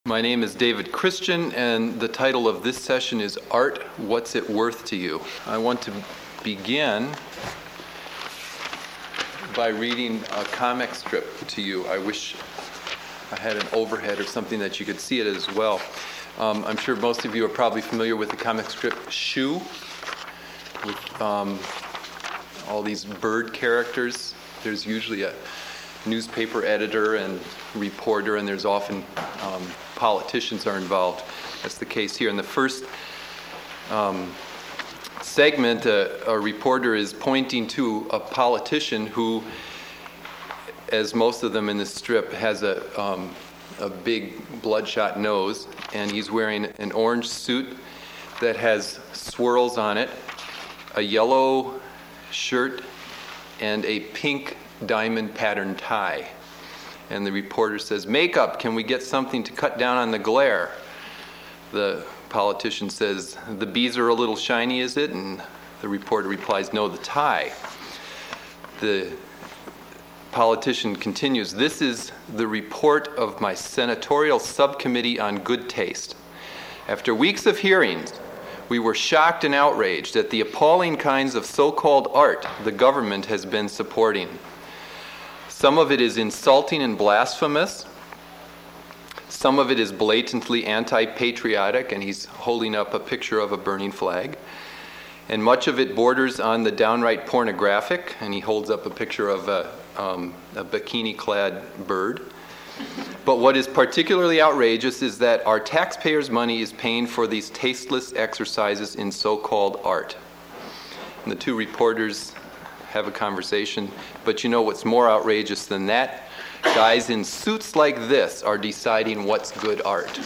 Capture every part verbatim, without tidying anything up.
My name is David Christian, and the title of this session is Art, What's It Worth to You? I want to begin by reading a comic strip to you. I wish I had an overhead or something that you could see it as well. Um, I'm sure most of you are probably familiar with the comic strip Shoe, with um, all these bird characters. There's usually a newspaper editor and reporter, and there's often um, politicians are involved. That's the case here. In the first um, segment, a, a reporter is pointing to a politician who, as most of them in this strip, has a, um, a big bloodshot nose, and he's wearing an orange suit that has swirls on it, a yellow shirt, and a pink diamond pattern tie. And the reporter says, "Makeup, can we get something to cut down on the glare?" The politician says, "The bees are a little shiny, is it?" And the reporter replies, "No, the tie." The politician continues, "This is the report of my senatorial subcommittee on good taste. After weeks of hearings, we were shocked and outraged at the appalling kinds of so-called art the government has been supporting. Some of it is insulting and blasphemous. Some of it is blatantly anti-patriotic," and he's holding up a picture of a burning flag. "And much of it borders on the downright pornographic," and he holds up a picture of a, um, a bikini-clad bird. "But what is particularly outrageous is that our taxpayers' money is paying for these tasteless exercises in so-called art." And the two reporters have a conversation. "But you know what's more outrageous than that? Guys in suits like this are deciding what's good art."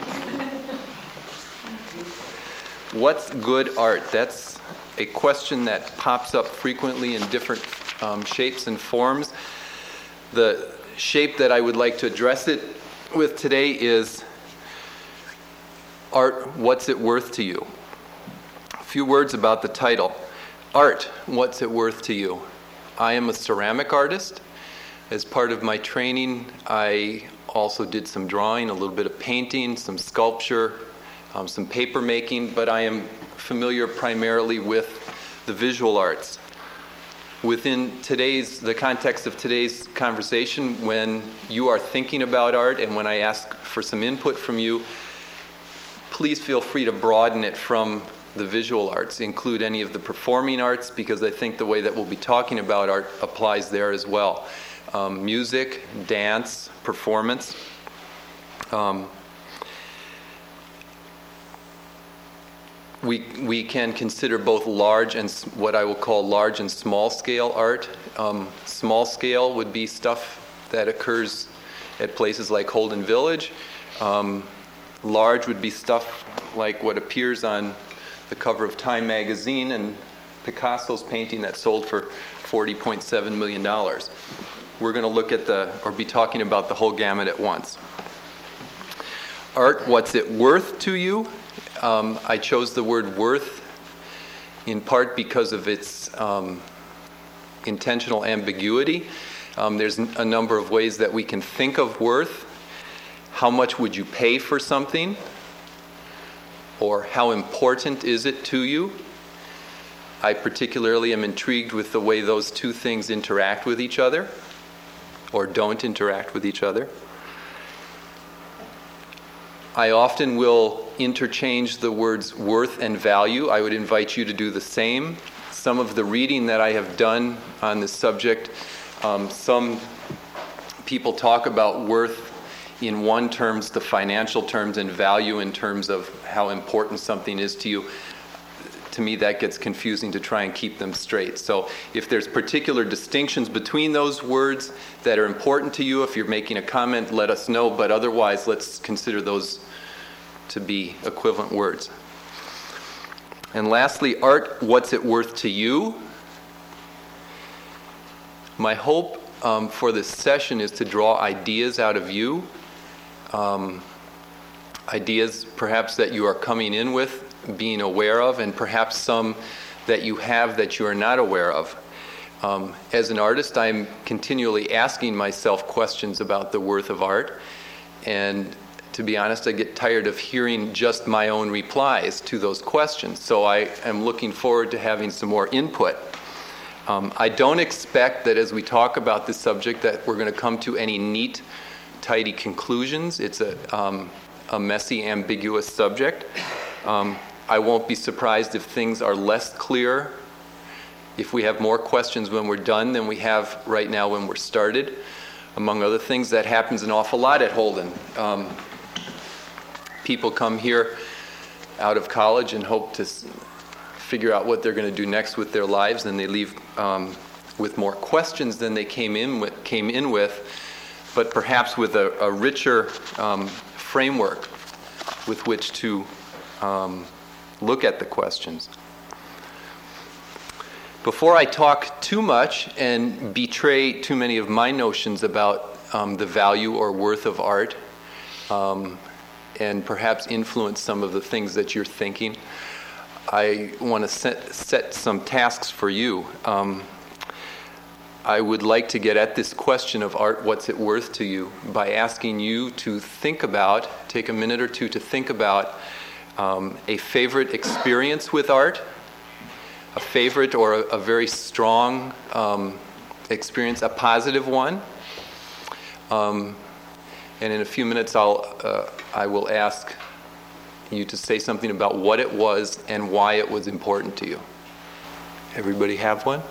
What's good art? That's a question that pops up frequently in different um, shapes and forms. The shape that I would like to address it with today is Art, What's It Worth to You? A few words about the title. Art, what's it worth to you? I am a ceramic artist. As part of my training, I also did some drawing, a little bit of painting, some sculpture, um, some paper making, but I am familiar primarily with the visual arts. Within today's, the context of today's conversation, when you are thinking about art and when I ask for some input from you, please feel free to broaden it from the visual arts, include any of the performing arts, because I think the way that we'll be talking about art applies there as well. Um, music, dance, performance. Um, we we can consider both large and what I will call large and small scale art. Um, small scale would be stuff that occurs at places like Holden Village. Um, large would be stuff like what appears on the cover of Time magazine and Picasso's painting that sold for forty point seven million dollars. We're going to look at the, or be talking about the whole gamut at once. Art, what's it worth to you? Um, I chose the word worth in part because of its um, intentional ambiguity. Um, there's a number of ways that we can think of worth. How much would you pay for something? Or how important is it to you? I particularly am intrigued with the way those two things interact with each other, or don't interact with each other. I often will interchange the words worth and value. I would invite you to do the same. Some of the reading that I have done on this subject, um, some people talk about worth in one terms, the financial terms, and value in terms of how important something is to you. To me, that gets confusing to try and keep them straight. So if there's particular distinctions between those words that are important to you, if you're making a comment, let us know. But otherwise, let's consider those to be equivalent words. And lastly, art, what's it worth to you? My hope um, for this session is to draw ideas out of you. Um, ideas perhaps that you are coming in with, being aware of, and perhaps some that you have that you are not aware of. Um, as an artist, I'm continually asking myself questions about the worth of art, and to be honest, I get tired of hearing just my own replies to those questions. So I am looking forward to having some more input. Um, I don't expect that as we talk about this subject that we're going to come to any neat, tidy conclusions. It's a, um, a messy, ambiguous subject. Um, I won't be surprised if things are less clear, if we have more questions when we're done than we have right now when we're started. Among other things, that happens an awful lot at Holden. Um, people come here out of college and hope to s- figure out what they're going to do next with their lives, and they leave um, with more questions than they came in with, came in with, but perhaps with a, a richer um, framework with which to um, look at the questions. Before I talk too much and betray too many of my notions about um, the value or worth of art, um, and perhaps influence some of the things that you're thinking, I want to set, set some tasks for you. Um, I would like to get at this question of art, what's it worth to you, by asking you to think about, take a minute or two to think about um, a favorite experience with art, a favorite or a, a very strong um, experience, a positive one. Um, and in a few minutes, I'll, uh, I will ask you to say something about what it was and why it was important to you. Everybody have one?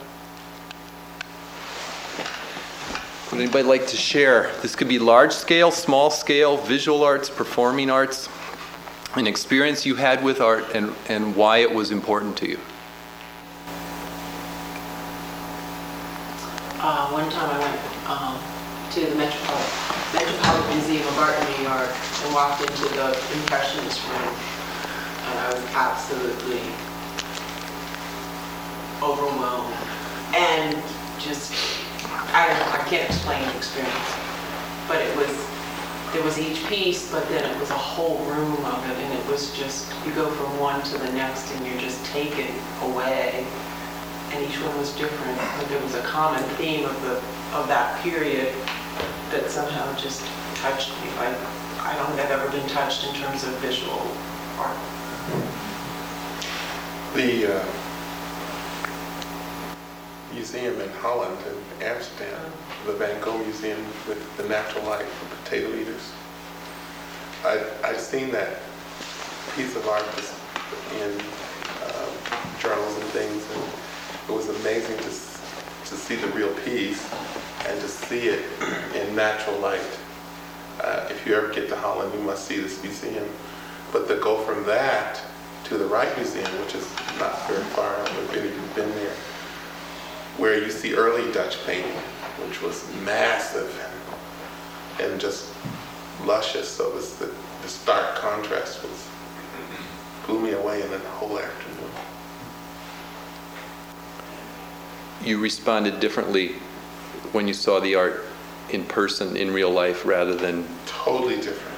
Would anybody like to share? This could be large scale, small scale, visual arts, performing arts, an experience you had with art and, and why it was important to you. Uh, one time I went um, to the Metropolitan, Metropolitan Museum of Art in New York and walked into the Impressionist room, and I was absolutely overwhelmed. And just, I don't know, I can't explain the experience, but it was, there was each piece, but then it was a whole room of it, and it was just, you go from one to the next and you're just taken away. And each one was different, but there was a common theme of the of that period that somehow just touched me. I, I don't think I've ever been touched in terms of visual art. The uh, museum in Holland and Amsterdam, the Van Gogh Museum with the natural light for potato eaters. I, I've seen that piece of art just in uh, journals and things, and it was amazing to to see the real piece and to see it in natural light. Uh, if you ever get to Holland, you must see this museum. But to go from that to the Wright Museum, which is not very far, I don't know if any of you've been there, where you see early Dutch painting, which was massive and, and just luscious. So it was the, the stark contrast was blew me away in the whole afternoon. You responded differently when you saw the art in person, in real life, rather than... Totally different.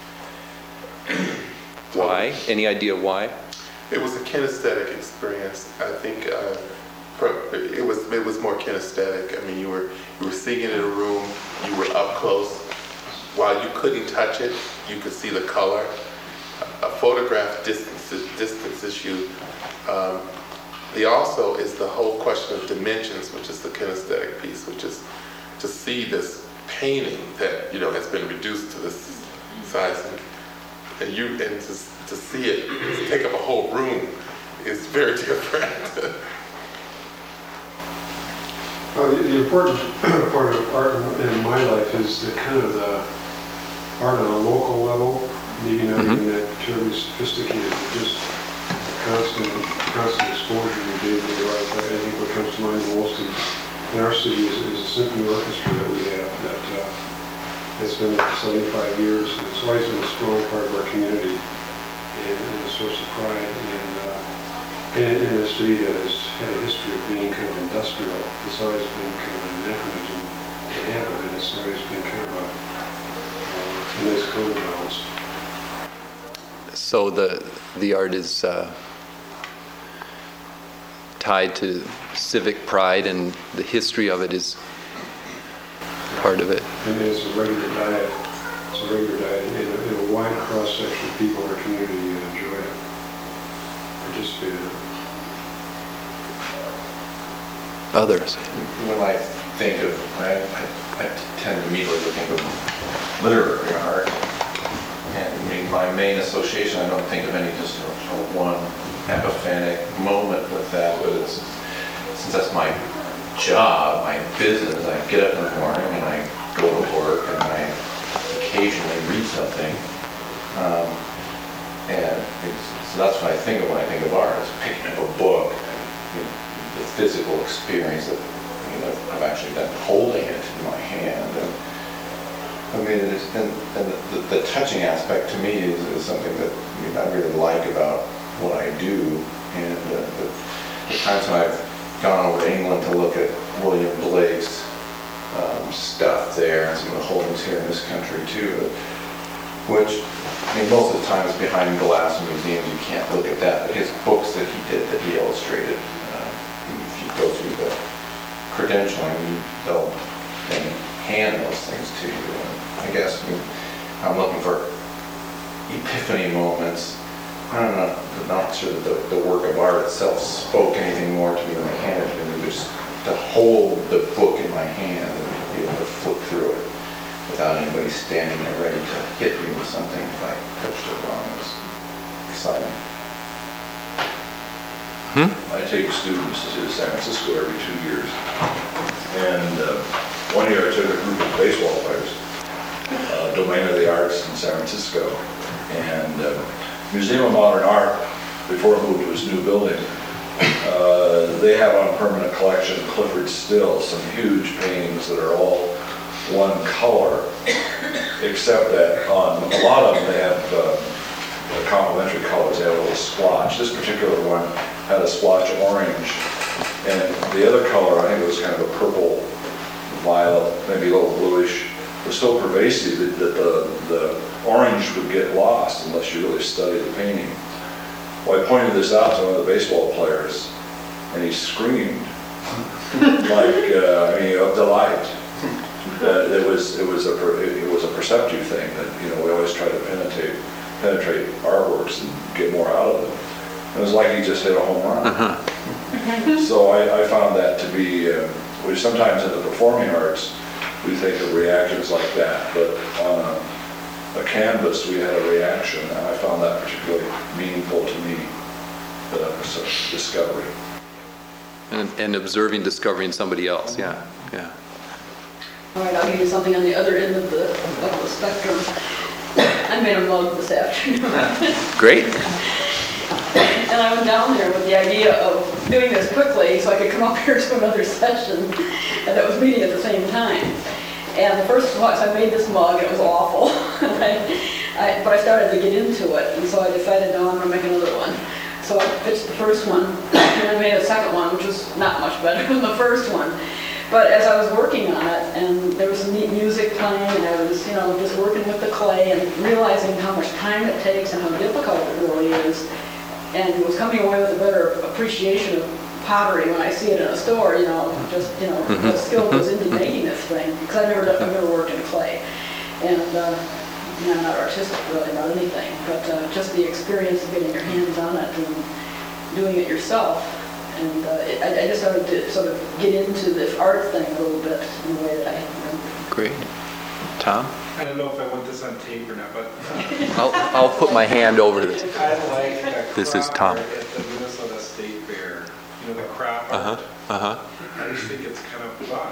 Why? Any idea why? It was a kinesthetic experience. I think uh, it was it was more kinesthetic. I mean, you were you were seeing it in a room. You were up close. While you couldn't touch it, you could see the color. A photograph distances distances you. Um, The also is the whole question of dimensions, which is the kinesthetic piece, which is to see this painting that, you know, has been reduced to this size, and, and you and to, to see it take up a whole room is very different. Well, the, the important part of art in, in my life is the kind of the art on a local level, maybe not mm-hmm. even that terribly sophisticated, but just constant, constant exposure in day-to-day life. I think what comes to mind most in, in our city is, is a symphony orchestra that we have that uh, has been there for seventy-five years, and it's always been a strong part of our community and, and a source of pride. And uh, in, in a city that has had a history of being kind of industrial, it's always been kind of an anachronism to have it, and it's always been kind of a, uh, a nice counterbalance. So the the art is uh, tied to civic pride, and the history of it is part of it. And it's a regular diet. It's a regular diet in a, in a wide wide cross-section of people in our community enjoy it, participate in it. Others? When I think of, I, I I tend to immediately think of literary art. And I mean, my main association, I don't think of any just sort of one epiphanic moment with that, but it's, since that's my job, my business, I get up in the morning and I go to work and I occasionally read something. Um, and it's, so that's what I think of when I think of art, is picking up a book, you know, the physical experience of, you know, I've actually been holding it in my hand. And, I mean, it's, and, and the, the, the touching aspect to me is, is something that I, mean, I really like about what I do. And uh, the, the times when I've gone over to England to look at William Blake's um, stuff there, and some of the holdings here in this country too, which, I mean, most of the time is behind glass in museums, you can't look at that, but his books that he did, that he illustrated, uh, if you go through the credentialing, they'll then hand those things to you. And I guess I mean, I'm looking for epiphany moments. I don't know, I'm not sure that the, the work of art itself spoke anything more to me when I handed it to me, but just to hold the book in my hand and be able to flip through it without anybody standing there ready to hit me with something if I touched it wrong. It was exciting. Hmm? I take students to San Francisco every two years. And uh, one year I took a group of baseball players, uh, Domain of the Arts in San Francisco. And uh, Museum of Modern Art, before it moved to its new building, uh, they have on permanent collection Clifford Still, some huge paintings that are all one color, except that on a lot of them they have uh, complementary colors. They have a little splotch. This particular one had a splotch of orange, and the other color, I think it was kind of a purple, violet, maybe a little bluish, was so pervasive that, that the, the orange would get lost unless you really study the painting. Well, I pointed this out to one of the baseball players, and he screamed like, uh, I mean, of delight. Uh, it was it was a per- it was a perceptive thing that, you know, we always try to penetrate penetrate artworks and get more out of them. It was like he just hit a home run. Uh-huh. So I, I found that to be, uh, which sometimes in the performing arts we think of reactions like that, but on a, a canvas we had a reaction, and I found that particularly meaningful to me. That was a discovery. And, and observing, discovering somebody else, yeah, yeah. All right, I'll give you something on the other end of the, of the spectrum. I made a mug this afternoon. Great. And I went down there with the idea of doing this quickly so I could come up here to another session and that was meeting at the same time. And the first one, so I made this mug, and it was awful. I, I, but I started to get into it, and so I decided, no, I'm gonna make another one. So I pitched the first one, and I made a second one, which was not much better than the first one. But as I was working on it, and there was some neat music playing, and I was, you know, just working with the clay and realizing how much time it takes and how difficult it really is, and was coming away with a better appreciation of pottery when I see it in a store, you know, just, you know, Mm-hmm. the skill goes into making this thing, because I've never, done- I've never worked in clay. And, uh, you know, I'm not artistic really about anything, but uh, just the experience of getting your hands on it and doing it yourself. And uh, it, I, I just started to sort of get into this art thing a little bit in a way that I hadn't. Great. Tom? I don't know if I want this on tape or not, but I'll, I'll put my hand over this. I like the This is crop Tom. art at the Minnesota State Fair. You know, the crop Uh-huh, art. uh-huh. I just think it's kind of fun.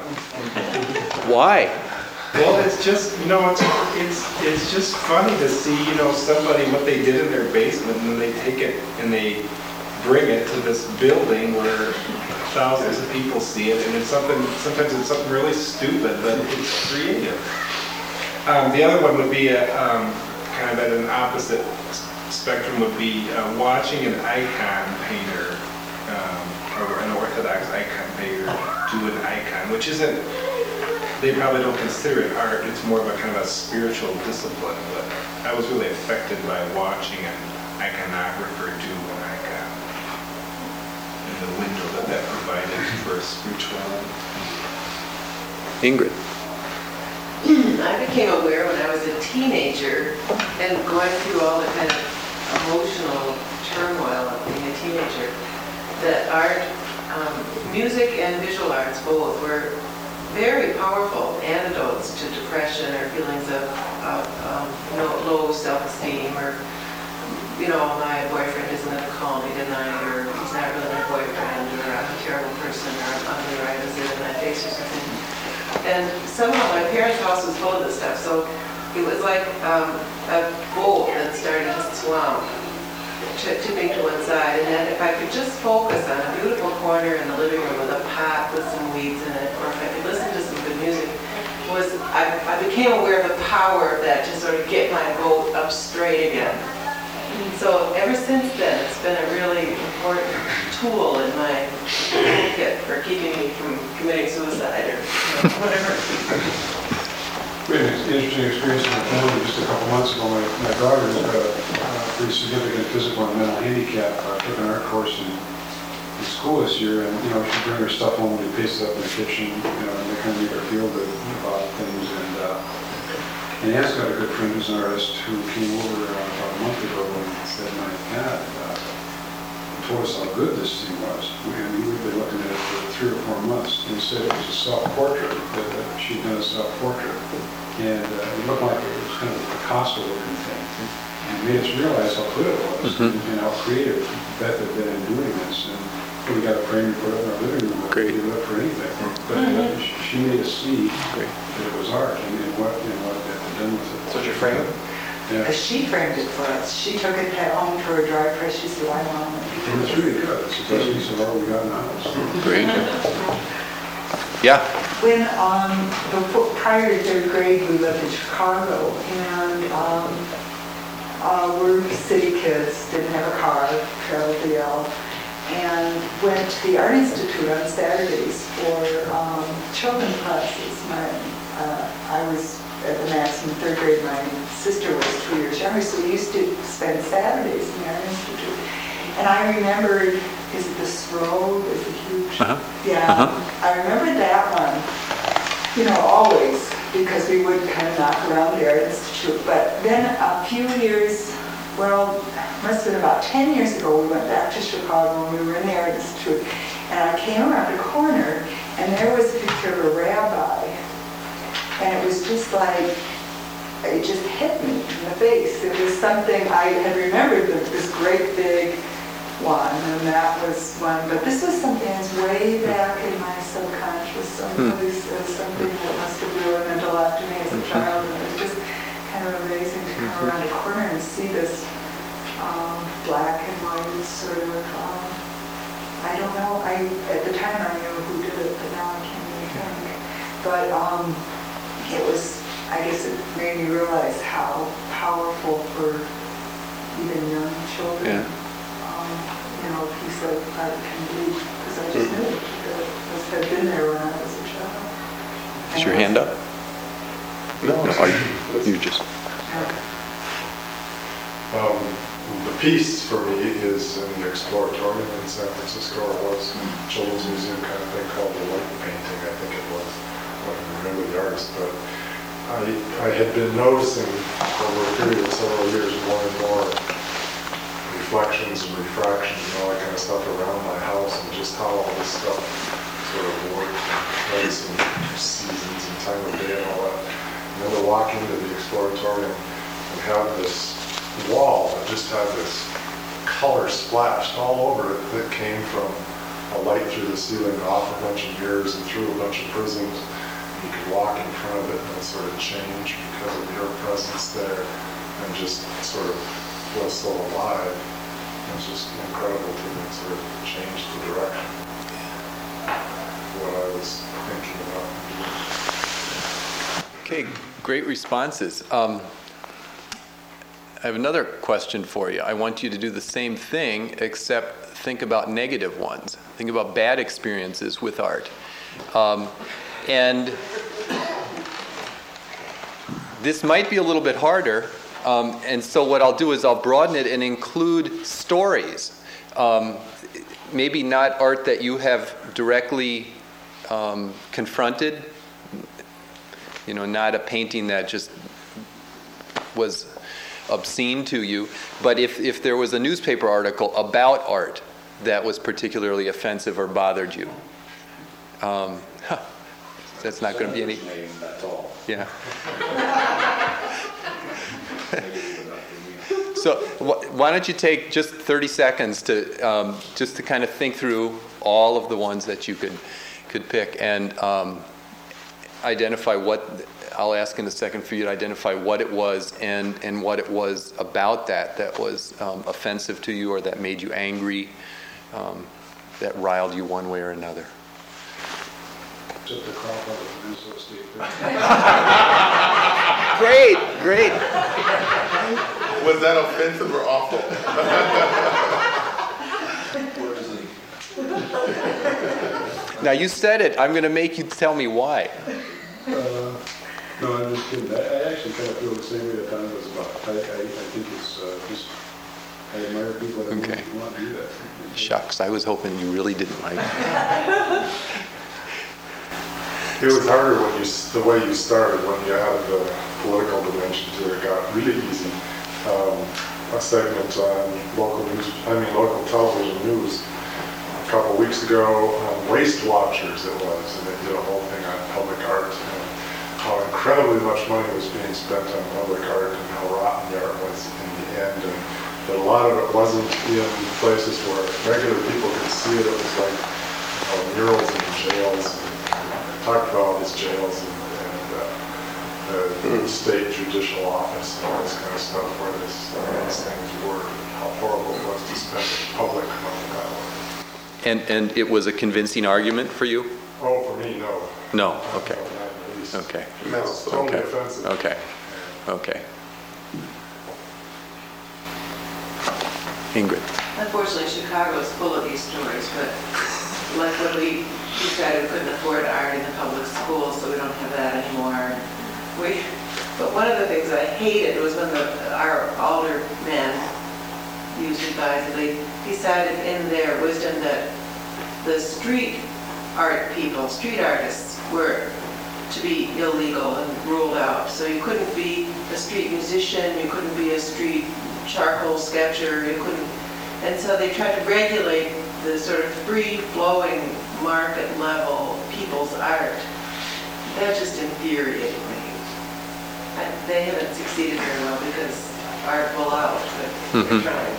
Why? Well, it's just, you know, it's, it's, it's just funny to see, you know, somebody, what they did in their basement, and then they take it and they bring it to this building where thousands of people see it, and it's something, sometimes it's something really stupid, but it's creative. Um, the other one would be a, um, kind of at an opposite s- spectrum would be uh, watching an icon painter, um, or an Orthodox icon painter do an icon, which isn't, they probably don't consider it art, it's more of a kind of a spiritual discipline, but I was really affected by watching an iconographer do an icon, and the window that that provided for spirituality. Ingrid? I became aware when I was a teenager and going through all the kind of emotional turmoil of being a teenager, that art, um, music and visual arts both were very powerful antidotes to depression or feelings of, of um, you know, low self-esteem, or, you know, my boyfriend isn't going to call me tonight, or he's not really my boyfriend, or I'm a terrible person, or I'm ugly, or I have a zit in my face or something. And somehow my parents' house was full of this stuff, so it was like um, a boat that started to swamp, tipping to one side, and then if I could just focus on a beautiful corner in the living room with a pot with some weeds in it, or if I could listen to some good music, was I, I became aware of the power of that to sort of get my boat up straight again. So ever since then, it's been a really important tool in my toolkit for keeping me from committing suicide or you know, whatever. We had an interesting experience in the family just a couple months ago. My, my daughter has got a uh, pretty significant physical and mental handicap. Uh, took an art course in, in school this year, and you know she'd bring her stuff home and paste it up in the kitchen, you know, and they kind of make her feel good about things. And uh, and Anne's got a good friend who's an artist who came over uh, about a month ago and said, "My God." Uh, told us how good this thing was. We, and we've been looking at it for three or four months. And said it was a self-portrait, that, that she'd done a self-portrait. And uh, it looked like it was kind of a Picasso-looking thing. And it made us realize how good it was Mm-hmm. and, and how creative Beth had been in doing this. And we got a frame to put up in our living room. Great. We didn't look for anything. But uh, she, she made us see Great. that it was art and, and what and what Beth had done with it. So your frame? Yeah. She framed it for us. She took it home to her dry press. She said, I want And it's it. really good. It's the best piece of art we got in the house. Great. Yeah. When, um, before, prior to third grade, we lived in Chicago, and um, uh, we're city kids, didn't have a car, traveled to Yale, and went to the Art Institute on Saturdays for um, children's classes. My, uh, I was at the maximum third grade. My sister was two years younger, so we used to spend Saturdays in the Art Institute. And I remembered, is it the Stroh? Is it huge? Uh-huh. Yeah, Uh-huh. I remembered that one, you know, always, because we would kind of knock around the Art Institute. But then a few years, well, must have been about ten years ago, we went back to Chicago and we were in the Art Institute. And I came around a corner and there was a picture of a rabbi. And it was just like, it just hit me in the face. It was something I had remembered, this great big one, and that was one. But this was something that's way back in my subconscious, someplace, as something that must have really meant a lot to me as a child. And it was just kind of amazing to come around a corner and see this um, black and white sort of, um, I don't know, I at the time I knew who did it, but now I can't really think. But um, it was, I guess it made me realize how powerful for even young children, Yeah. um, you know, a piece of art can be, because I just knew it, it must have been there when I was a child. Is your hand up? No, No, are you, you just. Um, The piece for me is in the Exploratorium in San Francisco. It was Children's Museum kind of thing called the Light Painting, I think it was. I don't remember the artist, but I, I had been noticing over a period of several years more and more reflections and refractions and all that kind of stuff around my house, and just how all this stuff sort of worked, noticing seasons and time of day and all that. And then to walk into the Exploratorium and have this wall that just had this color splashed all over it that came from a light through the ceiling off a bunch of mirrors and through a bunch of prisms. You could walk in front of it and it sort of change because of your presence there, and just sort of feel so alive. It was just incredible to me. It sort of changed the direction of what I was thinking about. Okay, great responses. Um, I have another question for you. I want you to do the same thing, except think about negative ones. Think about bad experiences with art. Um, and this might be a little bit harder, um, and so what I'll do is I'll broaden it and include stories. Um, maybe not art that you have directly um, confronted, You know, not a painting that just was obscene to you, but if, if there was a newspaper article about art that was particularly offensive or bothered you, um, huh, that's not going to be any... Name, that's all. Yeah. So wh- why don't you take just thirty seconds to um, just to kind of think through all of the ones that you could could pick and um, identify what, I'll ask in a second for you to identify what it was and, and what it was about that that was um, offensive to you or that made you angry, um, that riled you one way or another. Just the crop out of the Minnesota State Fair. Great, great. Was that offensive or awful? Where is he? Now you said it. I'm going to make you tell me why. Uh, No, I'm just kidding. I, I actually kind of feel the same way that Don was about. I, I, I think it's uh, just, I admire people that Okay. want to do that. Shucks, I was hoping you really didn't like it. It was harder when you, s- the way you started, when you added the political dimension to it, got really easy. Um, a segment on local news, I mean, local television news, a couple weeks ago, um, Waste Watchers it was, and they did a whole thing on public art, and how incredibly much money was being spent on public art, and how rotten the art was in the end, and that a lot of it wasn't in places where regular people could see it. It was like uh, murals in jails, and talked about all these jails and, and uh, the state judicial office and all this kind of stuff where this, these things were, and how horrible it was to spend public money that way. And and it was a convincing argument for you? Oh, for me, no. No. Okay. No, not in the least. Okay. No, It's totally Okay. offensive. Okay. Okay. Ingrid. Unfortunately, Chicago is full of these stories, but like when we decided we couldn't afford art in the public schools, so we don't have that anymore. We, but one of the things I hated was when the, our aldermen, used advisedly, decided in their wisdom that the street art people, street artists, were to be illegal and ruled out. So you couldn't be a street musician, you couldn't be a street charcoal sketcher, you couldn't, and so they tried to regulate the sort of free-flowing market level people's art. That just infuriated me. And they haven't succeeded very well because art will out, but they're Mhm. trying.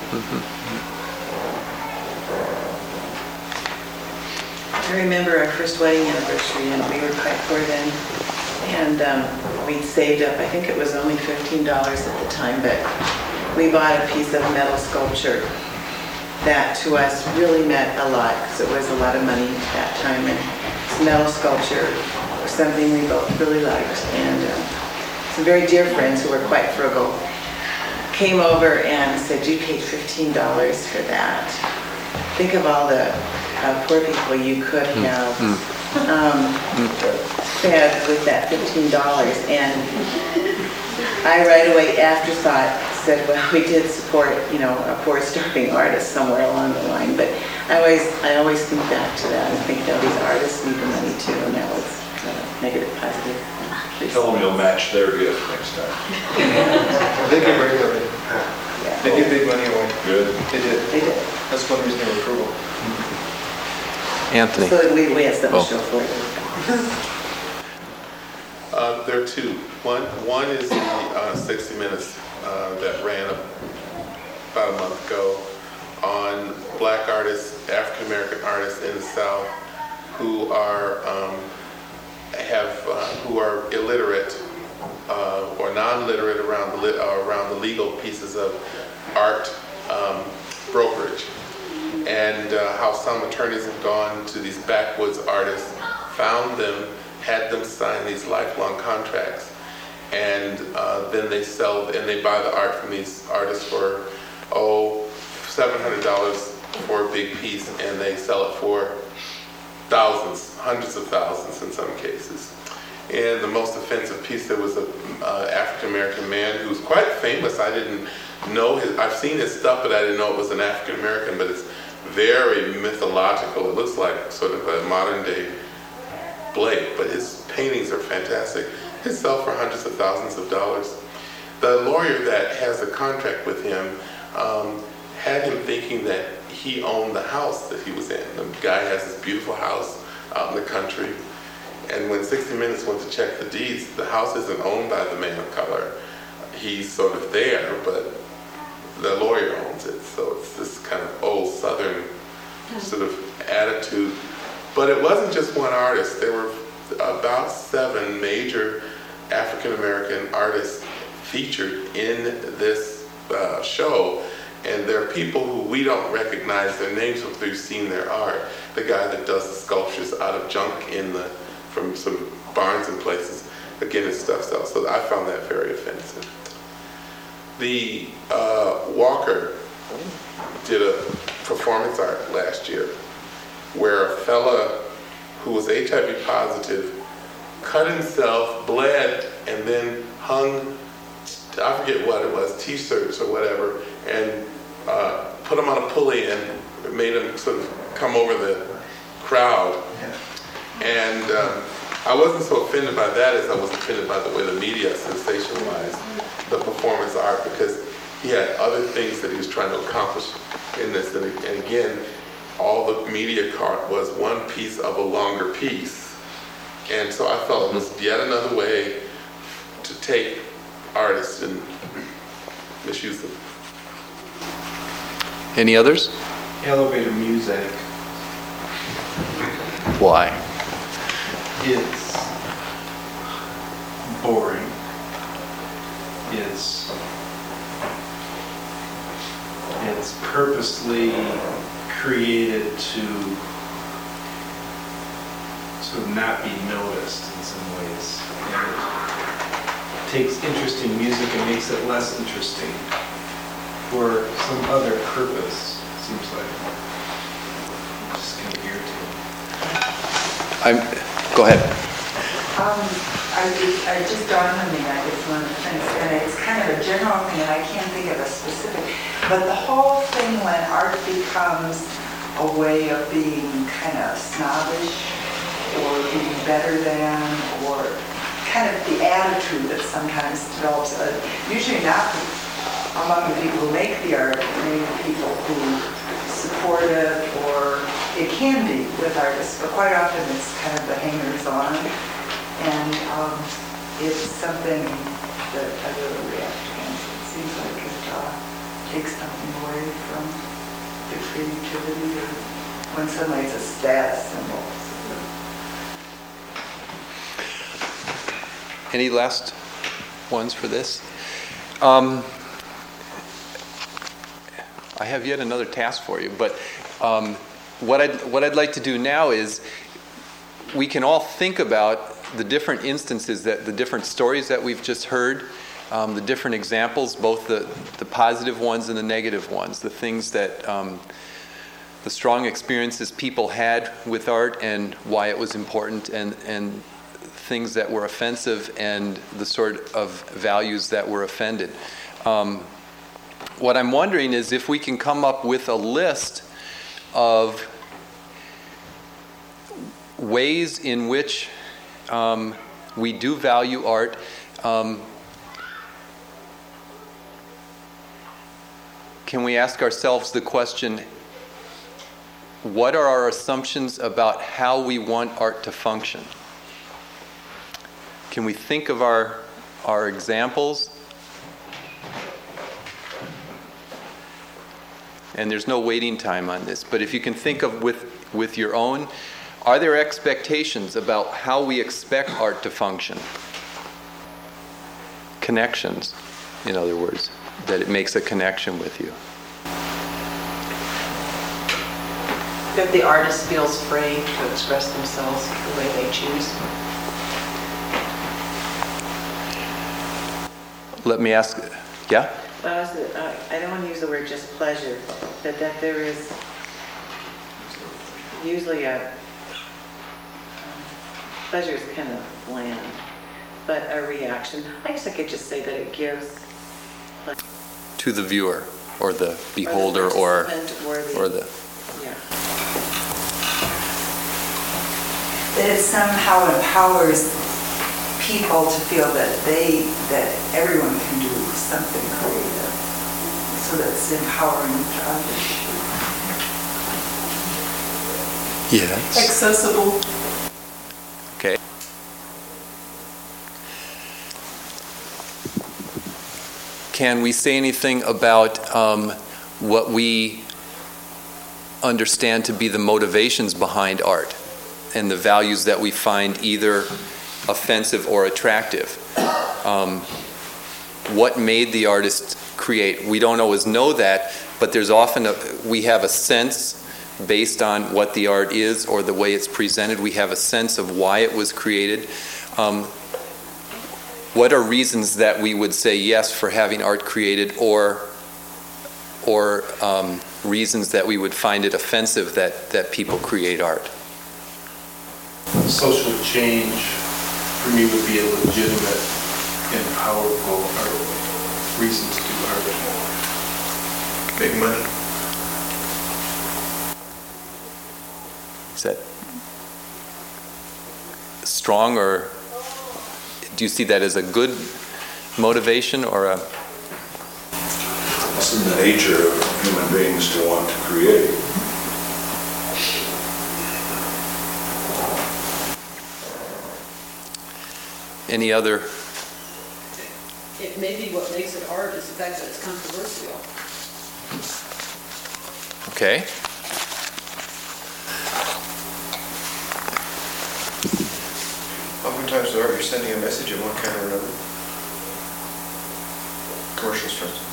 I remember our first wedding anniversary, and we were quite poor then, and um, we'd saved up, I think it was only fifteen dollars at the time, but we bought a piece of metal sculpture that to us really meant a lot, because it was a lot of money at that time, and this metal sculpture was something we both really liked, and um, some very dear friends who were quite frugal came over and said, "You paid fifteen dollars for that. Think of all the uh, poor people you could have um, fed with that fifteen dollars." And I right away afterthought said, "Well, we did support, you know, a poor starving artist somewhere along the line." But I always, I always think back to that and think, no, these artists need the money too, and that was uh, negative, positive. Tell them you'll match their gift next time. They give regularly. Yeah. They give big money away. Good. They did. They did. That's one reason they were approval. Anthony. So we, we had something Oh. to show for it. Uh, There are two. One, one is the uh, sixty minutes uh, that ran about a month ago on black artists, African-American artists in the South who are, um, have, uh, who are illiterate uh, or non-literate around the, li- uh, around the legal pieces of art um, brokerage. And uh, how some attorneys have gone to these backwoods artists, found them, had them sign these lifelong contracts, and uh, then they sell and they buy the art from these artists for oh seven hundred dollars for a big piece, and they sell it for thousands, hundreds of thousands in some cases. And the most offensive piece, there was a uh, African American man who's quite famous. I didn't know his. I've seen his stuff, but I didn't know it was an African American. But it's very mythological. It looks like sort of a modern day Blake, but his paintings are fantastic. They sell for hundreds of thousands of dollars. The lawyer that has a contract with him um, had him thinking that he owned the house that he was in. The guy has this beautiful house out in the country. And when sixty minutes went to check the deeds, the house isn't owned by the man of color. He's sort of there, but the lawyer owns it. So it's this kind of old Southern sort of attitude. But it wasn't just one artist. There were about seven major African-American artists featured in this uh, show. And there are people who we don't recognize their names if we've seen their art. The guy that does the sculptures out of junk in the, from some barns and places, again, his stuff's out. So I found that very offensive. The uh, Walker did a performance art last year where a fella who was H I V positive cut himself, bled, and then hung, I forget what it was, t-shirts or whatever, and uh, put him on a pulley and made him sort of come over the crowd. And um, I wasn't so offended by that as I was offended by the way the media sensationalized the performance art, because he had other things that he was trying to accomplish in this. And, and again, all the media cart was one piece of a longer piece. And so I felt it was yet another way to take artists and misuse them. Any others? Elevator music. Why? It's boring. It's it's purposely created to sort of not be noticed in some ways. And it takes interesting music and makes it less interesting for some other purpose, it seems like. It's just kind of irritating. I'm, go ahead. Um, I, it- I just dawned on me that it's one of the things, and it's kind of a general thing, and I can't think of a specific, but the whole thing when art becomes a way of being kind of snobbish, or being better than, or kind of the attitude that sometimes develops, uh, usually not among the people who make the art, but maybe people who support it, or it can be with artists, but quite often it's kind of the hangers-on. And um, it's something that I really react against. It seems like it uh, takes something away from the creativity, or when suddenly it's a status symbol. Any last ones for this? Um, I have yet another task for you, but um, what I'd, what I'd like to do now is we can all think about the different instances, that the different stories that we've just heard, um, the different examples, both the, the positive ones and the negative ones, the things that, um, the strong experiences people had with art and why it was important, and, and things that were offensive and the sort of values that were offended. Um, what I'm wondering is if we can come up with a list of ways in which um, we do value art. Um, can we ask ourselves the question, what are our assumptions about how we want art to function? Can we think of our, our examples? And there's no waiting time on this, but if you can think of with, with your own, are there expectations about how we expect art to function? Connections, in other words, that it makes a connection with you. That the artist feels free to express themselves the way they choose. Let me ask, yeah? Well, I was, uh, I don't want to use the word just pleasure, but that there is usually a, um, pleasure is kind of bland, but a reaction. I guess I could just say that it gives pleasure. To the viewer, or the beholder, Or or, the participant, or the, or the, yeah. That it somehow empowers people to feel that they, that everyone can do something creative, so that it's empowering to others. Yes. Accessible. Okay. Can we say anything about um, what we understand to be the motivations behind art and the values that we find either offensive or attractive? Um, what made the artist create? We don't always know that, but there's often a, we have a sense based on what the art is or the way it's presented. We have a sense of why it was created. Um, what are reasons that we would say yes for having art created, or or um, reasons that we would find it offensive that, that people create art? Social change for me would be a legitimate and powerful art, reason to do art. Big money. Is that strong, or do you see that as a good motivation or a... It's in the nature of human beings to want to create. Any other? It may be what makes it art is the fact that it's controversial. Okay. Oftentimes, though, you're sending a message of one kind or another. Commercials, for instance.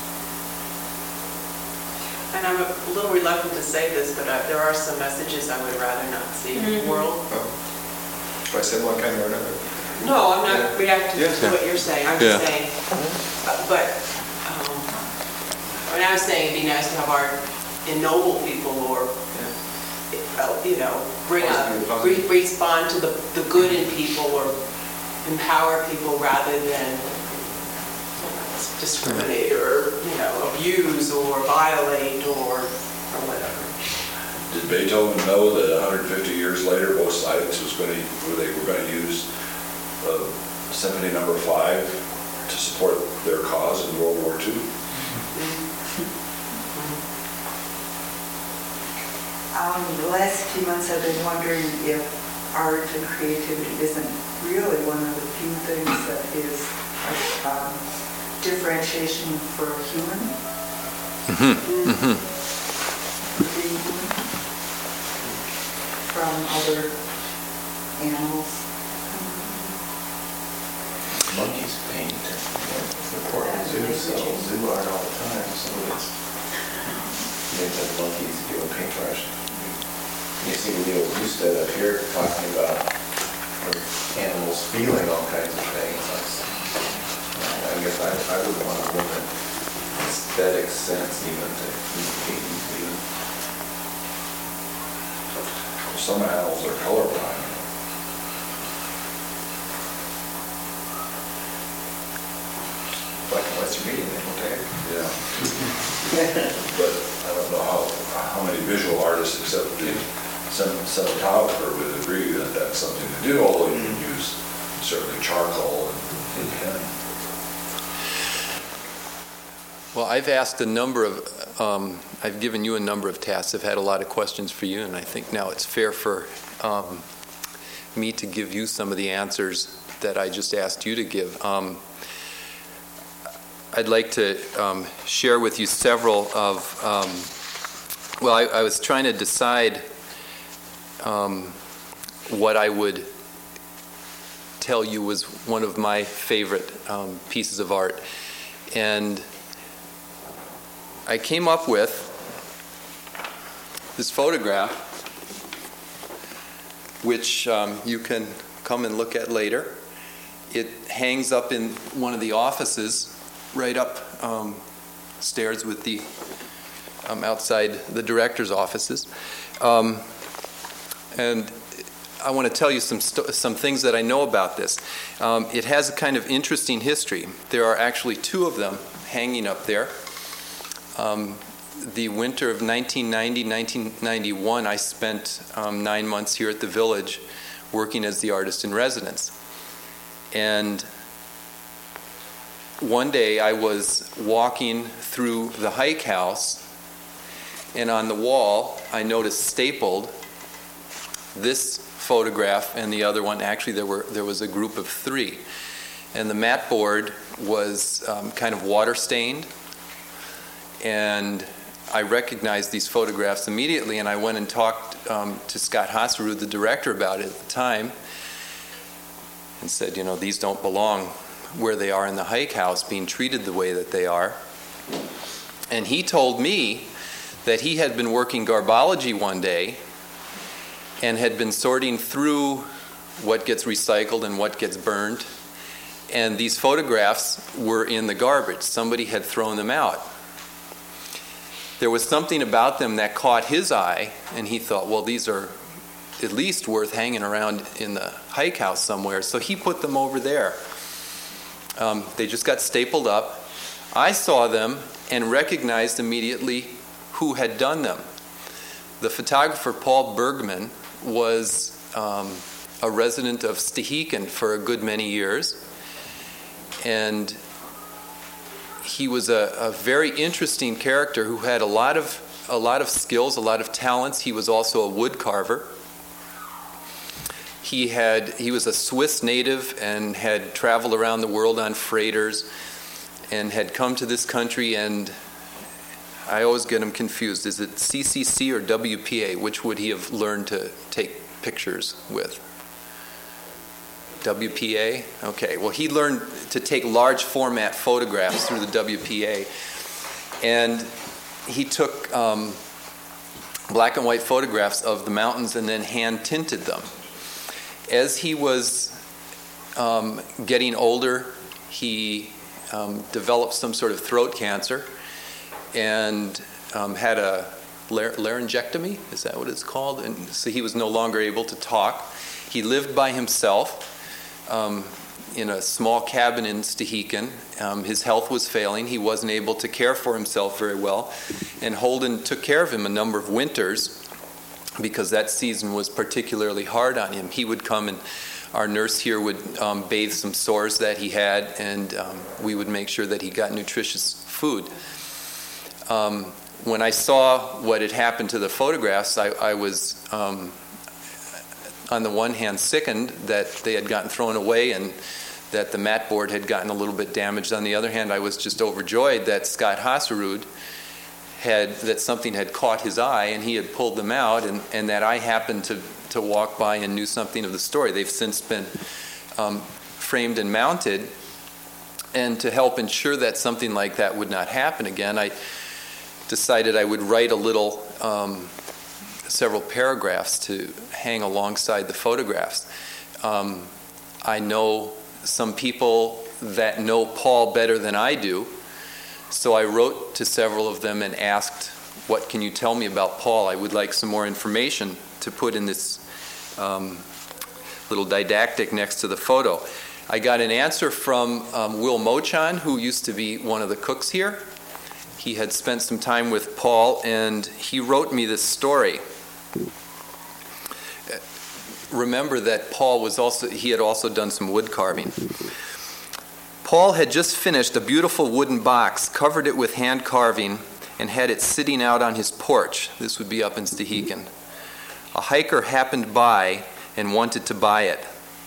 And I'm a little reluctant to say this, but uh, there are some messages I would rather not see in the world. Oh. If I said one kind or another. No, I'm not reacting Yeah. to what you're saying. I'm Yeah. just saying, uh, but, um, I mean, I was saying it'd be nice to have art ennoble people or, uh, you know, bring up, Positive, re- positive. respond to the, the good in people or empower people rather than discriminate or, you know, abuse or violate or, or whatever. Did Beethoven know that one hundred fifty years later, both sides was going to, they were going to use uh, Symphony Number Five to support their cause in World War Two? Um, the last few months I've been wondering if art and creativity isn't really one of the few things that is um, differentiation for human. Mm-hmm. Mm-hmm. Being human from other animals. Monkeys paint. It's important. Zoos sell zoo art all the time, so it's, they have monkeys do a paintbrush. You see Leo Bustad up here talking about animals feeling all kinds of things. I guess I, I would want to look at aesthetic sense even to paintings even. Some animals are colorblind. Black and white's reading, they don't take. Yeah. But I don't know how, how many visual artists except the cin- cinematographer would agree that that's something to do, although you can use certainly charcoal and pen. Well, I've asked a number of, um, I've given you a number of tasks. I've had a lot of questions for you, and I think now it's fair for um, me to give you some of the answers that I just asked you to give. Um, I'd like to um, share with you several of, um, well, I, I was trying to decide um, what I would tell you was one of my favorite um, pieces of art. And I came up with this photograph, which um, you can come and look at later. It hangs up in one of the offices right up um, stairs with the um, outside the director's offices. Um, and I want to tell you some st- some things that I know about this. Um, it has a kind of interesting history. There are actually two of them hanging up there. Um, the winter of nineteen ninety, nineteen ninety-one, I spent um, nine months here at the Village working as the artist in residence. And one day I was walking through the hike house, and on the wall I noticed stapled this photograph and the other one. Actually, there were there was a group of three, and the mat board was um, kind of water stained, and I recognized these photographs immediately, and I went and talked um, to Scott Hasserud, the director, about it at the time, and said, you know, these don't belong where they are in the hike house, being treated the way that they are. And he told me that he had been working garbology one day and had been sorting through what gets recycled and what gets burned, and these photographs were in the garbage. Somebody had thrown them out. There was something about them that caught his eye, and he thought, well, these are at least worth hanging around in the hike house somewhere, so he put them over there. Um, they just got stapled up. I saw them and recognized immediately who had done them. The photographer Paul Bergman was um, a resident of Stehekin for a good many years, and he was a, a very interesting character who had a lot of a lot of skills, a lot of talents. He was also a wood carver. He had he was a Swiss native and had traveled around the world on freighters and had come to this country, and I always get him confused. Is it C C C or W P A? Which would he have learned to take pictures with? W P A? Okay, well, he learned to take large format photographs through the W P A, and he took um, black and white photographs of the mountains and then hand tinted them. As he was um, getting older, he um, developed some sort of throat cancer and um, had a lar- laryngectomy, is that what it's called? And so he was no longer able to talk. He lived by himself um, in a small cabin in Stehekin. Um, his health was failing. He wasn't able to care for himself very well. And Holden took care of him a number of winters because that season was particularly hard on him. He would come and our nurse here would um, bathe some sores that he had, and um, we would make sure that he got nutritious food. Um, when I saw what had happened to the photographs, I, I was, um, on the one hand, sickened that they had gotten thrown away and that the mat board had gotten a little bit damaged. On the other hand, I was just overjoyed that Scott Hasserud had, that something had caught his eye and he had pulled them out, and, and that I happened to, to walk by and knew something of the story. They've since been um, framed and mounted, and to help ensure that something like that would not happen again, I decided I would write a little, um, several paragraphs to hang alongside the photographs. Um, I know some people that know Paul better than I do, so I wrote to several of them and asked, what can you tell me about Paul? I would like some more information to put in this um, little didactic next to the photo. I got an answer from um, Will Mochan, who used to be one of the cooks here. He had spent some time with Paul, and he wrote me this story. Remember that Paul was also, he had also done some wood carving. Paul had just finished a beautiful wooden box, covered it with hand carving, and had it sitting out on his porch. This would be up in Stehekin. A hiker happened by and wanted to buy it.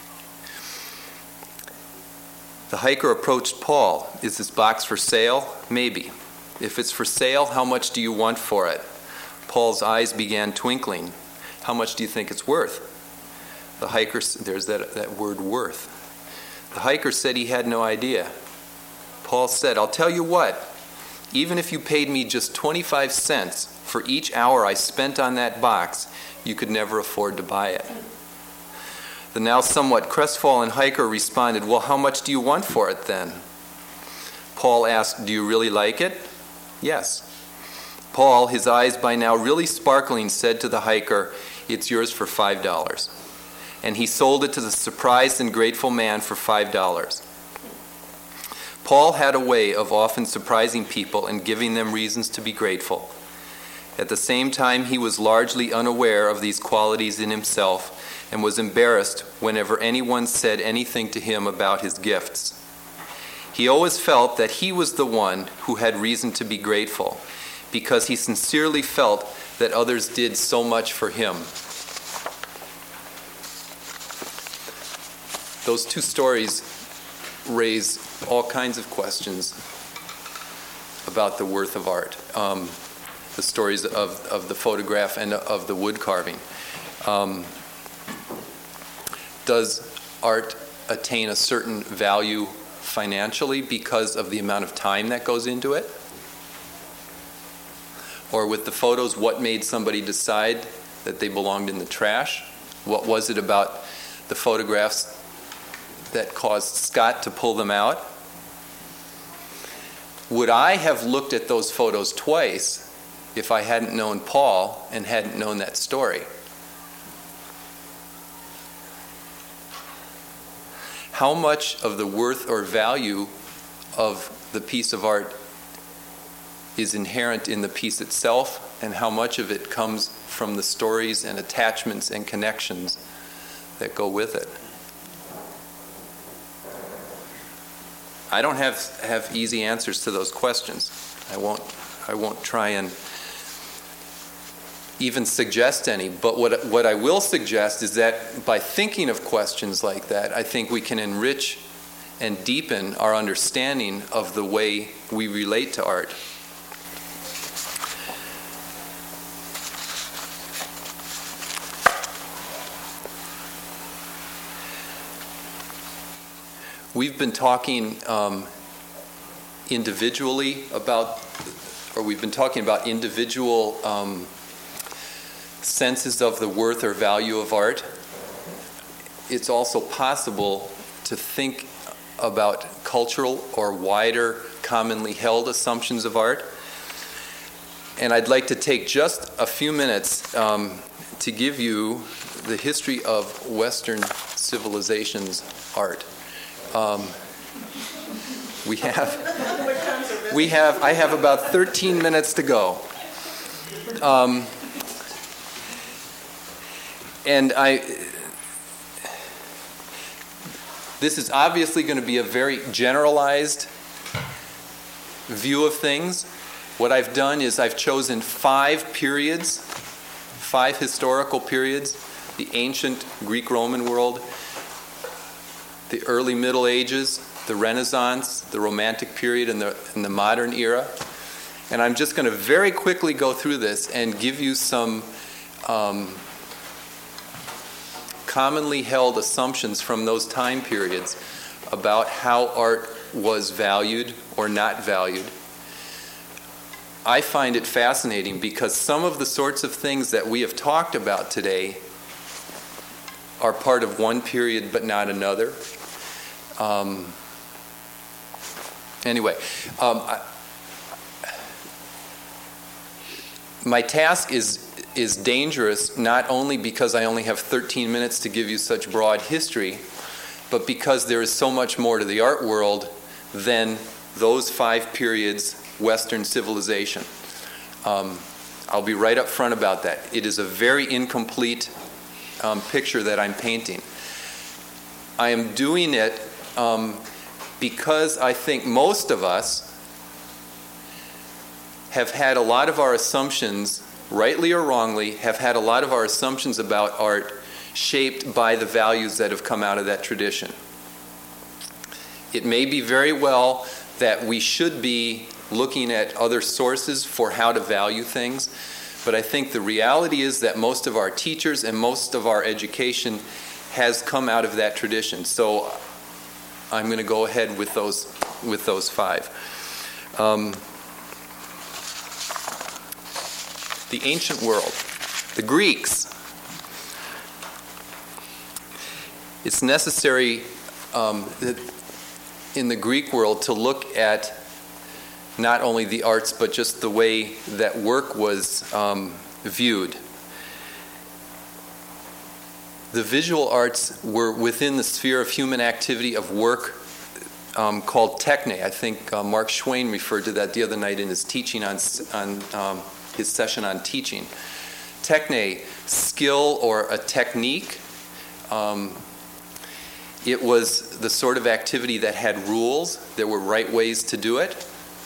The hiker approached Paul. Is this box for sale? Maybe. If it's for sale, how much do you want for it? Paul's eyes began twinkling. How much do you think it's worth? The hiker, there's that, that word worth. The hiker said he had no idea. Paul said, I'll tell you what, even if you paid me just twenty-five cents for each hour I spent on that box, you could never afford to buy it. The now somewhat crestfallen hiker responded, well, how much do you want for it then? Paul asked, do you really like it? Yes. Paul, his eyes by now really sparkling, said to the hiker, it's yours for five dollars. And he sold it to the surprised and grateful man for five dollars. Paul had a way of often surprising people and giving them reasons to be grateful. At the same time, he was largely unaware of these qualities in himself and was embarrassed whenever anyone said anything to him about his gifts. He always felt that he was the one who had reason to be grateful, because he sincerely felt that others did so much for him. Those two stories raise all kinds of questions about the worth of art. Um, the stories of, of the photograph and of the wood carving. Um, does art attain a certain value financially because of the amount of time that goes into it? Or with the photos, what made somebody decide that they belonged in the trash? What was it about the photographs that caused Scott to pull them out? Would I have looked at those photos twice if I hadn't known Paul and hadn't known that story? How much of the worth or value of the piece of art is inherent in the piece itself, and how much of it comes from the stories and attachments and connections that go with it? I don't have, have easy answers to those questions. I won't, I won't try and even suggest any, but what, what I will suggest is that by thinking of questions like that, I think we can enrich and deepen our understanding of the way we relate to art. We've been talking um, individually about, or we've been talking about individual um, senses of the worth or value of art. It's also possible to think about cultural or wider, commonly held assumptions of art. And I'd like to take just a few minutes um, to give you the history of Western civilization's art. Um, we have, we have, I have about thirteen minutes to go. Um, and I, this is obviously going to be a very generalized view of things. What I've done is I've chosen five periods, five historical periods: the ancient Greek-Roman world, the early Middle Ages, the Renaissance, the Romantic period, and the, and the modern era. And I'm just going to very quickly go through this and give you some um, commonly held assumptions from those time periods about how art was valued or not valued. I find it fascinating because some of the sorts of things that we have talked about today are part of one period but not another. Um, anyway, um, I, my task is is dangerous not only because I only have thirteen minutes to give you such broad history, but because there is so much more to the art world than those five periods Western civilization. Um, I'll be right up front about that. It is a very incomplete um, picture that I'm painting. I am doing it um, because I think most of us have had a lot of our assumptions, rightly or wrongly, have had a lot of our assumptions about art shaped by the values that have come out of that tradition. It may be very well that we should be looking at other sources for how to value things, but I think the reality is that most of our teachers and most of our education has come out of that tradition. So I'm going to go ahead with those with those five. Um, the ancient world, the Greeks. It's necessary um, in the Greek world to look at not only the arts, but just the way that work was um, viewed. The visual arts were within the sphere of human activity of work um, called techne. I think uh, Mark Schwain referred to that the other night in his teaching on, on um, his session on teaching. Techne, skill or a technique Um, it was the sort of activity that had rules. There were right ways to do it.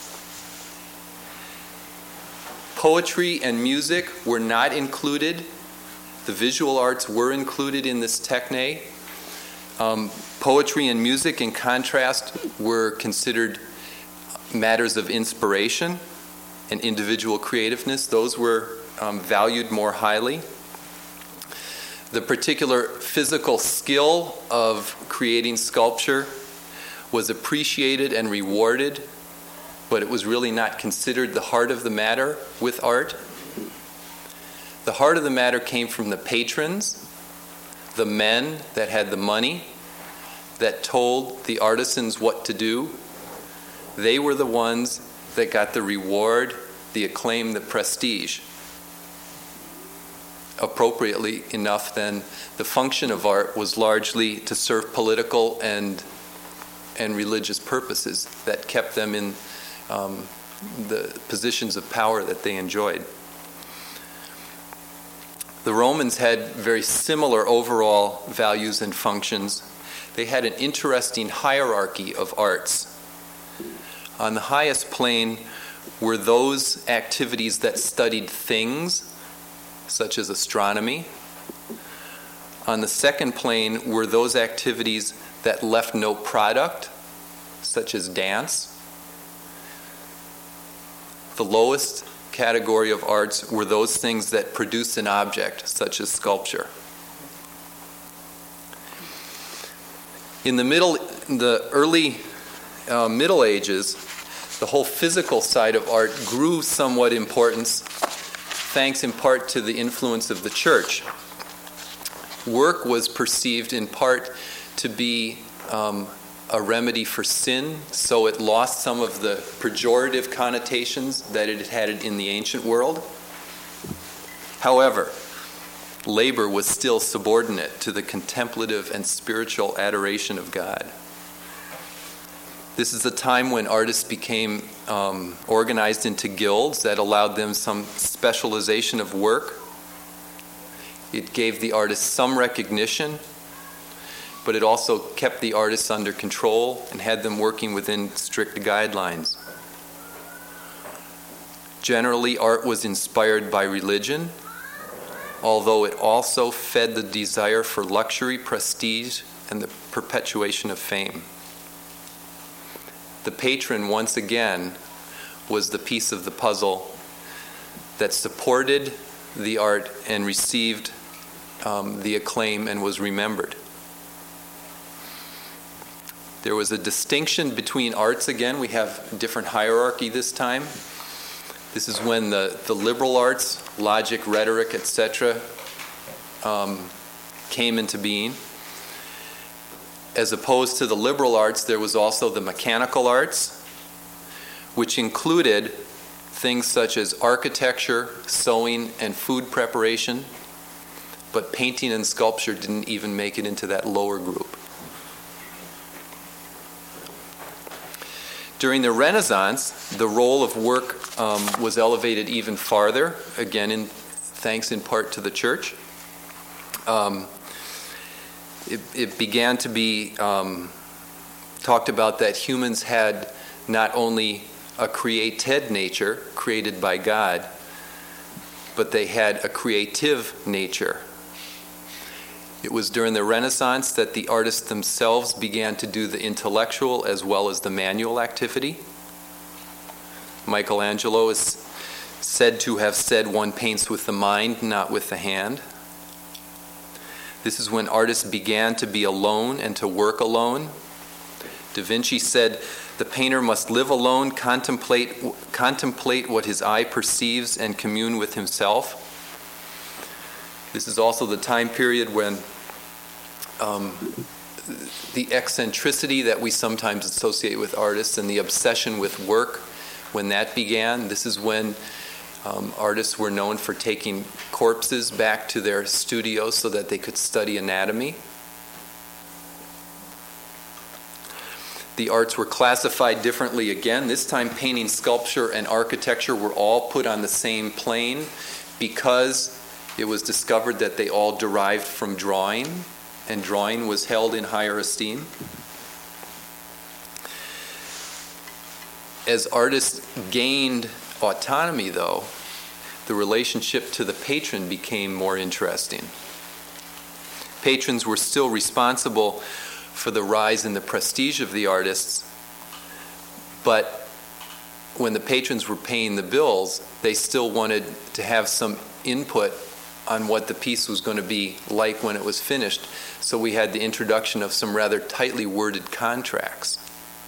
Poetry and music were not included. The visual arts were included in this techne. Um, poetry and music, in contrast, were considered matters of inspiration and individual creativeness. Those were um, valued more highly. The particular physical skill of creating sculpture was appreciated and rewarded, but it was really not considered the heart of the matter with art. The heart of the matter came from the patrons, the men that had the money, that told the artisans what to do. They were the ones that got the reward, the acclaim, the prestige. Appropriately enough, then, the function of art was largely to serve political and and religious purposes that kept them in um, the positions of power that they enjoyed. The Romans had very similar overall values and functions. They had an interesting hierarchy of arts. On the highest plane were those activities that studied things, such as astronomy. On the second plane were those activities that left no product, such as dance. The lowest category of arts were those things that produce an object, such as sculpture. In the middle, the early uh, Middle Ages, the whole physical side of art grew somewhat in importance, thanks in part to the influence of the church. Work was perceived in part to be um, a remedy for sin, so it lost some of the pejorative connotations that it had in the ancient world. However, labor was still subordinate to the contemplative and spiritual adoration of God. This is a time when artists became um, organized into guilds that allowed them some specialization of work. It gave the artists some recognition, but it also kept the artists under control and had them working within strict guidelines. Generally, art was inspired by religion, although it also fed the desire for luxury, prestige, and the perpetuation of fame. The patron, once again, was the piece of the puzzle that supported the art and received um, the acclaim and was remembered. There was a distinction between arts again. We have a different hierarchy this time. This is when the, the liberal arts, logic, rhetoric, et cetera, um, came into being. As opposed to the liberal arts, there was also the mechanical arts, which included things such as architecture, sewing, and food preparation, but painting and sculpture didn't even make it into that lower group. During the Renaissance, the role of work um, was elevated even farther, again, in, thanks in part to the church. Um, it, it began to be um, talked about that humans had not only a created nature, created by God, but they had a creative nature. It was during the Renaissance that the artists themselves began to do the intellectual as well as the manual activity. Michelangelo is said to have said, "One paints with the mind, not with the hand." This is when artists began to be alone and to work alone. Da Vinci said, "The painter must live alone, contemplate, contemplate what his eye perceives, and commune with himself." This is also the time period when um, the eccentricity that we sometimes associate with artists and the obsession with work, when that began. This is when um, artists were known for taking corpses back to their studios so that they could study anatomy. The arts were classified differently again. This time painting, sculpture, and architecture were all put on the same plane because it was discovered that they all derived from drawing, and drawing was held in higher esteem. As artists gained autonomy, though, the relationship to the patron became more interesting. Patrons were still responsible for the rise in the prestige of the artists, but when the patrons were paying the bills, they still wanted to have some input on what the piece was going to be like when it was finished. So we had the introduction of some rather tightly worded contracts.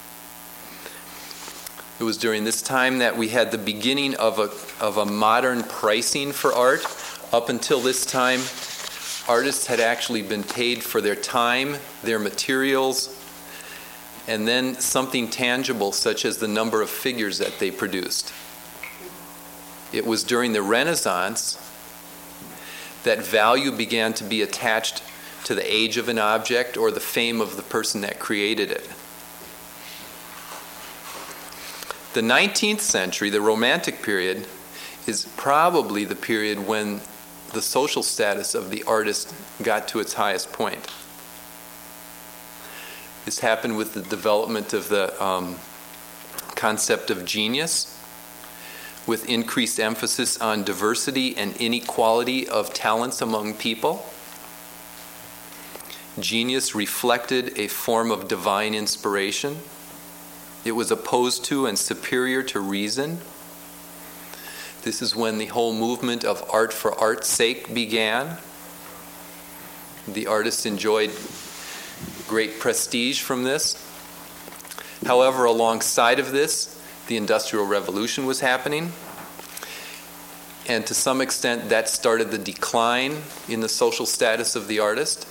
It was during this time that we had the beginning of a, of a modern pricing for art. Up until this time, artists had actually been paid for their time, their materials, and then something tangible such as the number of figures that they produced. It was during the Renaissance that value began to be attached to the age of an object or the fame of the person that created it. The nineteenth century, the Romantic period, is probably the period when the social status of the artist got to its highest point. This happened with the development of the um, concept of genius, with increased emphasis on diversity and inequality of talents among people. Genius reflected a form of divine inspiration. It was opposed to and superior to reason. This is when the whole movement of art for art's sake began. The artists enjoyed great prestige from this. However, alongside of this, the Industrial Revolution was happening. And to some extent, that started the decline in the social status of the artist,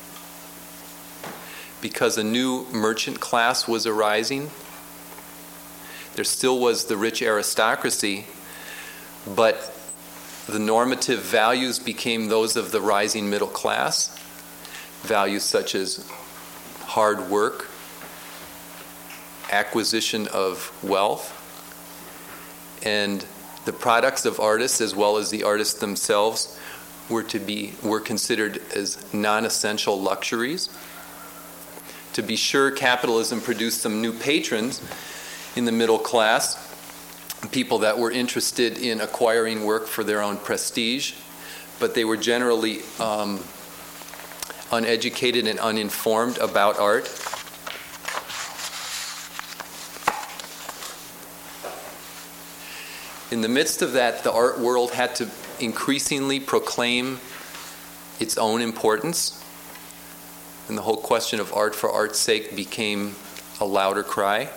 because a new merchant class was arising. There still was the rich aristocracy, but the normative values became those of the rising middle class. Values such as hard work, acquisition of wealth, and the products of artists as well as the artists themselves were to be were considered as non-essential luxuries. To be sure, capitalism produced some new patrons in the middle class, people that were interested in acquiring work for their own prestige, but they were generally um, uneducated and uninformed about art. In the midst of that, the art world had to increasingly proclaim its own importance, and the whole question of art for art's sake became a louder cry.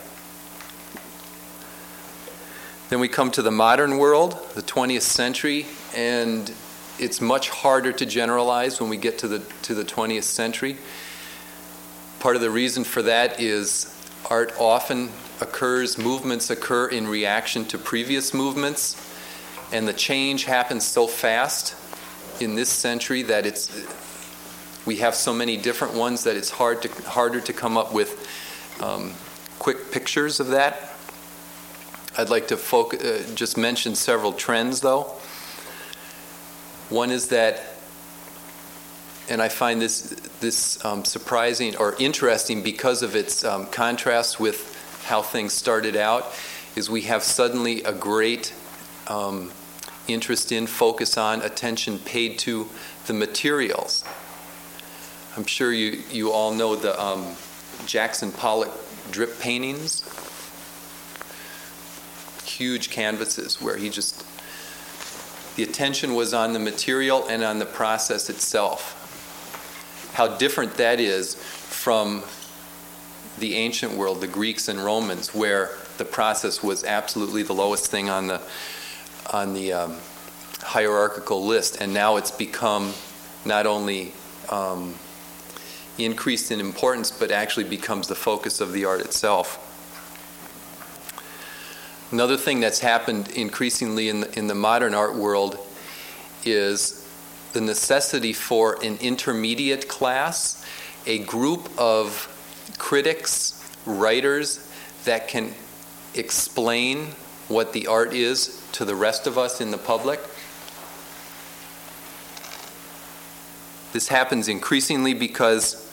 Then we come to the modern world, the twentieth century, and it's much harder to generalize when we get to the to the twentieth century. Part of the reason for that is art often occurs, movements occur in reaction to previous movements, and the change happens so fast in this century that it's we have so many different ones that it's hard to harder to come up with um, quick pictures of that. I'd like to focus, uh, just mention several trends, though. One is that, and I find this this um, surprising or interesting because of its um, contrast with how things started out, is we have suddenly a great um, interest in, focus on, attention paid to the materials. I'm sure you, you all know the um, Jackson Pollock drip paintings. Huge canvases where he just, the attention was on the material and on the process itself. How different that is from the ancient world, the Greeks and Romans, where the process was absolutely the lowest thing on the on the um, hierarchical list, and now it's become not only um, increased in importance, but actually becomes the focus of the art itself. Another thing that's happened increasingly in the, in the modern art world is the necessity for an intermediate class, a group of critics, writers that can explain what the art is to the rest of us in the public. This happens increasingly because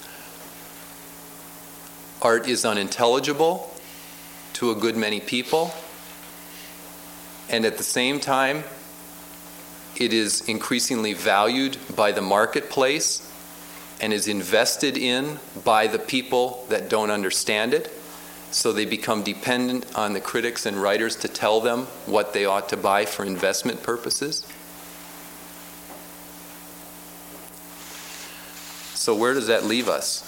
art is unintelligible to a good many people, and at the same time, it is increasingly valued by the marketplace and is invested in by the people that don't understand it, so they become dependent on the critics and writers to tell them what they ought to buy for investment purposes. So where does that leave us?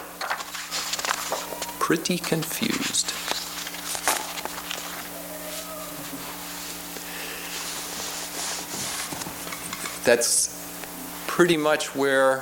Pretty confused. That's pretty much where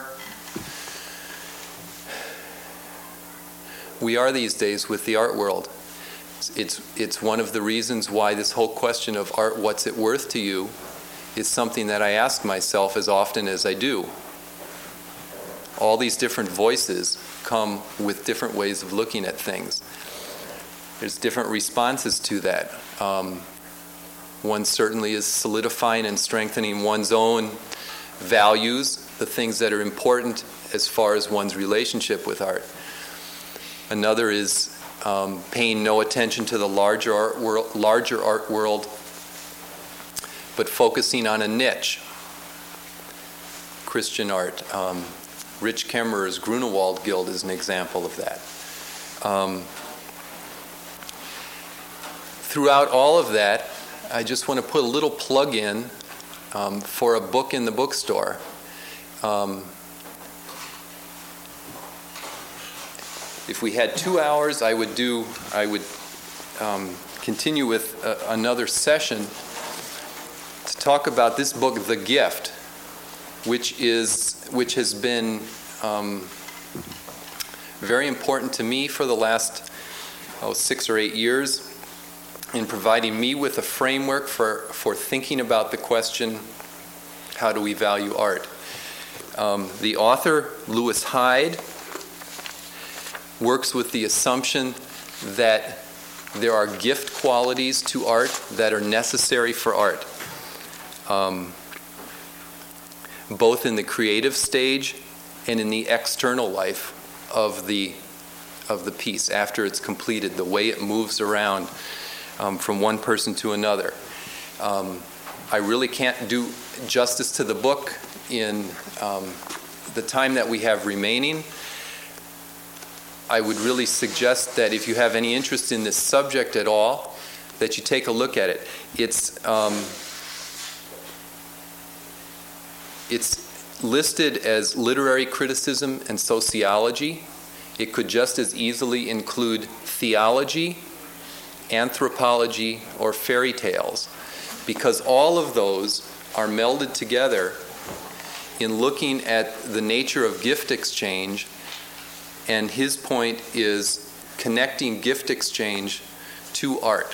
we are these days with the art world. It's, it's one of the reasons why this whole question of art, what's it worth to you, is something that I ask myself as often as I do. All these different voices come with different ways of looking at things. There's different responses to that. Um, one certainly is solidifying and strengthening one's own values, the things that are important as far as one's relationship with art. Another is um, paying no attention to the larger art world, larger art world, but focusing on a niche. Christian art. Um, Rich Kemmerer's Grunewald Guild is an example of that. Um, throughout all of that, I just want to put a little plug in um, for a book in the bookstore. Um, if we had two hours, I would do. I would um, continue with uh, another session to talk about this book, The Gift, which is which has been um, very important to me for the last oh, six or eight years in providing me with a framework for, for thinking about the question, how do we value art? Um, the author, Lewis Hyde, works with the assumption that there are gift qualities to art that are necessary for art. Um, both in the creative stage and in the external life of the of the piece after it's completed, the way it moves around um, from one person to another. Um, I really can't do justice to the book in um, the time that we have remaining. I would really suggest that if you have any interest in this subject at all, that you take a look at it. It's um, It's listed as literary criticism and sociology. It could just as easily include theology, anthropology, or fairy tales, because all of those are melded together in looking at the nature of gift exchange, and his point is connecting gift exchange to art.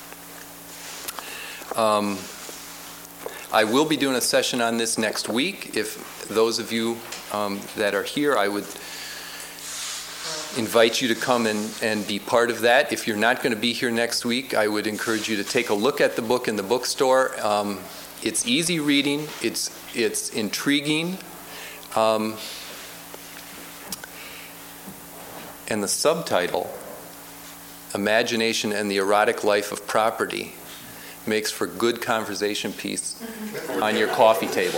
Um, I will be doing a session on this next week. If those of you um, that are here, I would invite you to come and, and be part of that. If you're not going to be here next week, I would encourage you to take a look at the book in the bookstore. Um, it's easy reading. It's, it's intriguing. Um, and the subtitle, Imagination and the Erotic Life of Property, makes for good conversation piece on your coffee table.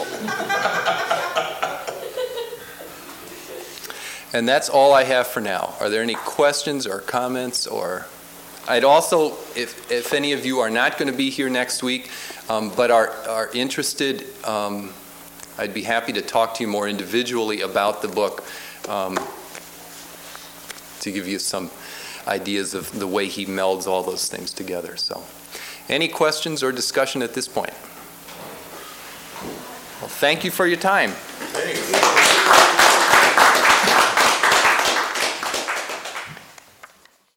And that's all I have for now. Are there any questions or comments? Or I'd also, if, if any of you are not going to be here next week, um, but are, are interested, um, I'd be happy to talk to you more individually about the book um, to give you some ideas of the way he melds all those things together. So. Any questions or discussion at this point? Well, thank you for your time.